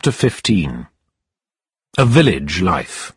Chapter 15. A Village Life.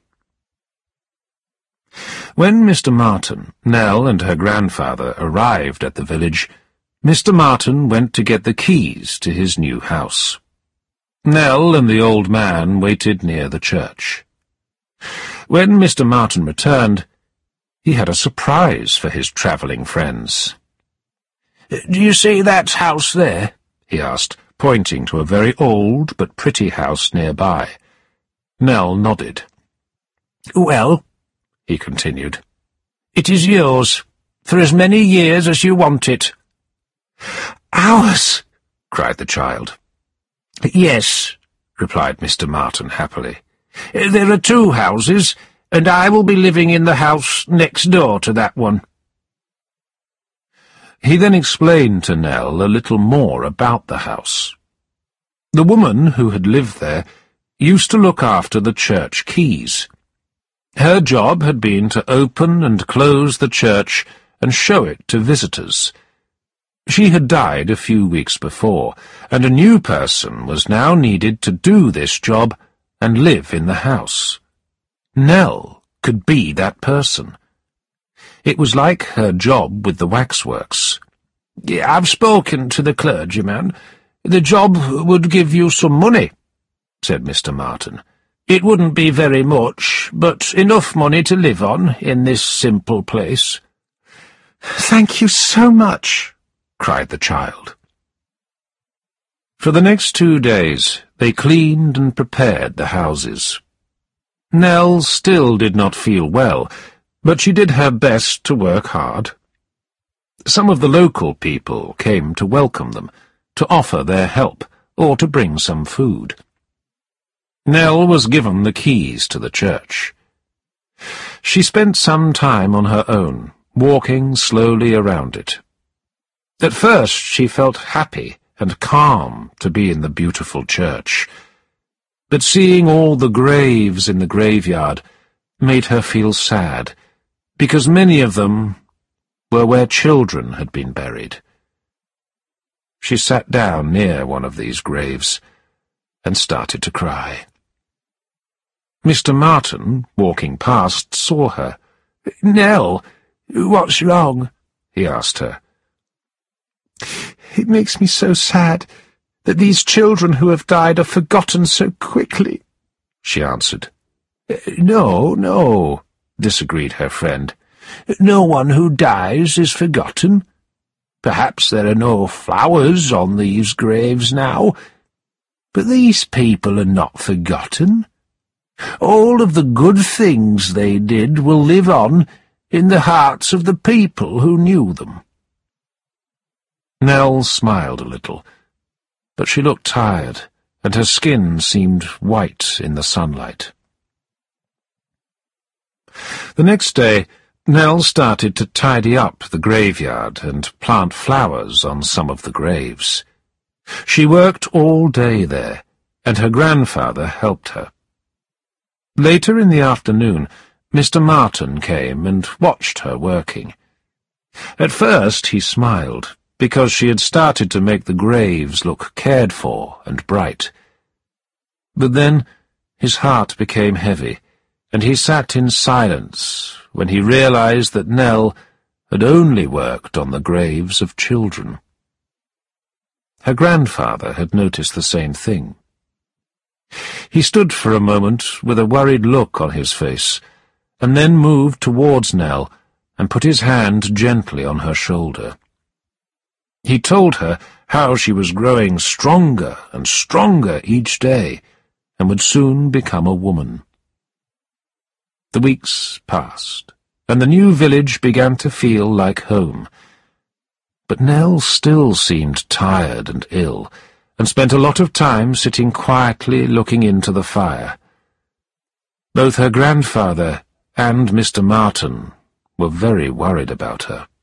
When Mr. Martin, Nell and her grandfather arrived at the village, Mr. Martin went to get the keys to his new house. Nell and the old man waited near the church. When Mr. Martin returned, he had a surprise for his travelling friends. "Do you see that house there?" he asked, pointing to a very old but pretty house nearby. Nell nodded. "Well," he continued, "it is yours, for as many years as you want it." "Ours!" cried the child. "Yes," replied Mr. Martin happily. "There are 2 houses, and I will be living in the house next door to that one." He then explained to Nell a little more about the house. The woman who had lived there used to look after the church keys. Her job had been to open and close the church and show it to visitors. She had died a few weeks before, and a new person was now needed to do this job and live in the house. Nell could be that person. It was like her job with the waxworks. "I've spoken to the clergyman. The job would give you some money," said Mr. Martin. "It wouldn't be very much, but enough money to live on in this simple place." "Thank you so much," cried the child. For the next 2 days they cleaned and prepared the houses. Nell still did not feel well, but she did her best to work hard. Some of the local people came to welcome them, to offer their help, or to bring some food. Nell was given the keys to the church. She spent some time on her own, walking slowly around it. At first she felt happy and calm to be in the beautiful church, but seeing all the graves in the graveyard made her feel sad, because many of them were where children had been buried. She sat down near one of these graves and started to cry. Mr. Martin, walking past, saw her. "Nell, what's wrong?" he asked her. "It makes me so sad that these children who have died are forgotten so quickly," she answered. No, disagreed her friend. "No one who dies is forgotten. Perhaps there are no flowers on these graves now, but these people are not forgotten. All of the good things they did will live on in the hearts of the people who knew them." Nell smiled a little, but she looked tired, and her skin seemed white in the sunlight. The next day, Nell started to tidy up the graveyard and plant flowers on some of the graves. She worked all day there, and her grandfather helped her. Later in the afternoon, Mr. Martin came and watched her working. At first he smiled, because she had started to make the graves look cared for and bright. But then his heart became heavy, and he sat in silence when he realized that Nell had only worked on the graves of children. Her grandfather had noticed the same thing. He stood for a moment with a worried look on his face, and then moved towards Nell and put his hand gently on her shoulder. He told her how she was growing stronger and stronger each day, and would soon become a woman. The weeks passed, and the new village began to feel like home. But Nell still seemed tired and ill, and spent a lot of time sitting quietly looking into the fire. Both her grandfather and Mr. Martin were very worried about her.